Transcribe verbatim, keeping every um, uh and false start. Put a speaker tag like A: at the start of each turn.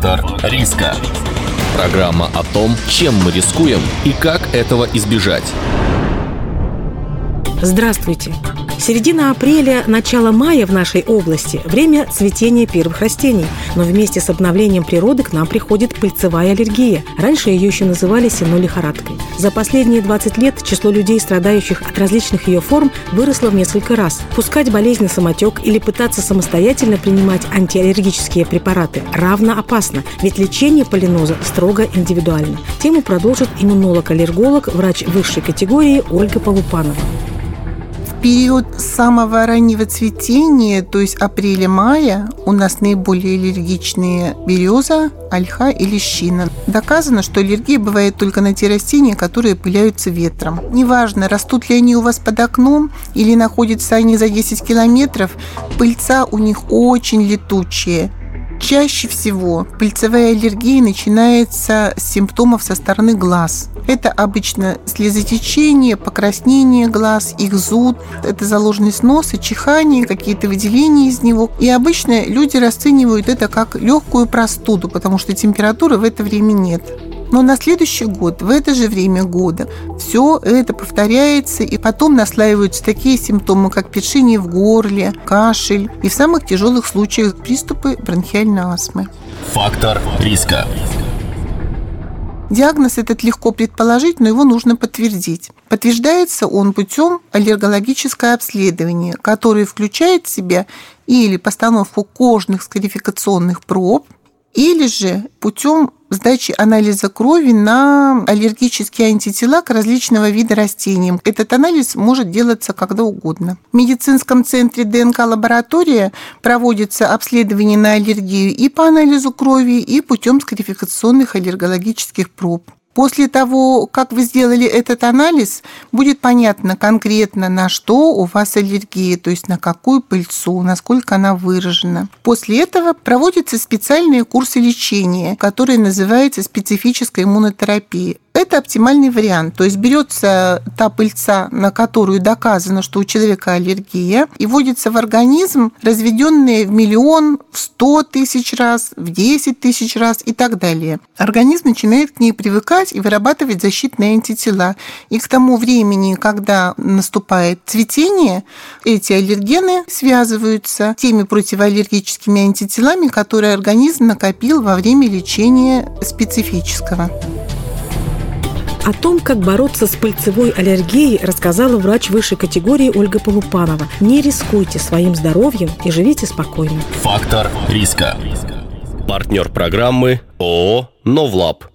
A: Фактор риска.
B: Программа о том, чем мы рискуем и как этого избежать.
C: Здравствуйте! Середина апреля, начало мая в нашей области – время цветения первых растений. Но вместе с обновлением природы к нам приходит пыльцевая аллергия. Раньше ее еще называли сенной лихорадкой. За последние двадцать лет число людей, страдающих от различных ее форм, выросло в несколько раз. Пускать болезнь на самотек или пытаться самостоятельно принимать антиаллергические препараты равно опасно, ведь лечение полиноза строго индивидуально. Тему продолжит иммунолог-аллерголог, врач высшей категории Ольга Полупанова.
D: В период самого раннего цветения, то есть апреля-мая, у нас наиболее аллергичные береза, ольха и лещина. Доказано, что аллергия бывает только на те растения, которые пыляются ветром. Неважно, растут ли они у вас под окном или находятся они за десять километров, пыльца у них очень летучая. Чаще всего пыльцевая аллергия начинается с симптомов со стороны глаз. Это обычно слезотечение, покраснение глаз, их зуд, это заложенность носа, чихание, какие-то выделения из него. И обычно люди расценивают это как легкую простуду, потому что температуры в это время нет. Но на следующий год, в это же время года, все это повторяется, и потом наслаиваются такие симптомы, как першение в горле, кашель и в самых тяжелых случаях приступы бронхиальной астмы.
A: Фактор риска.
D: Диагноз этот легко предположить, но его нужно подтвердить. Подтверждается он путем аллергологического обследования, которое включает в себя или постановку кожных скарификационных проб, или же путем сдачи анализа крови на аллергические антитела к различного вида растениям. Этот анализ может делаться когда угодно. В медицинском центре ДНК-лаборатория проводится обследование на аллергию и по анализу крови, и путем скарификационных аллергологических проб. После того, как вы сделали этот анализ, будет понятно конкретно, на что у вас аллергия, то есть на какую пыльцу, насколько она выражена. После этого проводятся специальные курсы лечения, которые называются специфической иммунотерапией. Это оптимальный вариант, то есть берется та пыльца, на которую доказано, что у человека аллергия, и вводится в организм, разведенные в миллион, в сто тысяч раз, в десять тысяч раз и так далее. Организм начинает к ней привыкать и вырабатывать защитные антитела. И к тому времени, когда наступает цветение, эти аллергены связываются с теми противоаллергическими антителами, которые организм накопил во время лечения специфического.
C: О том, как бороться с пыльцевой аллергией, рассказала врач высшей категории Ольга Полупанова. Не рискуйте своим здоровьем и живите спокойно.
A: Фактор риска.
B: Партнер программы ООО «Новлаб».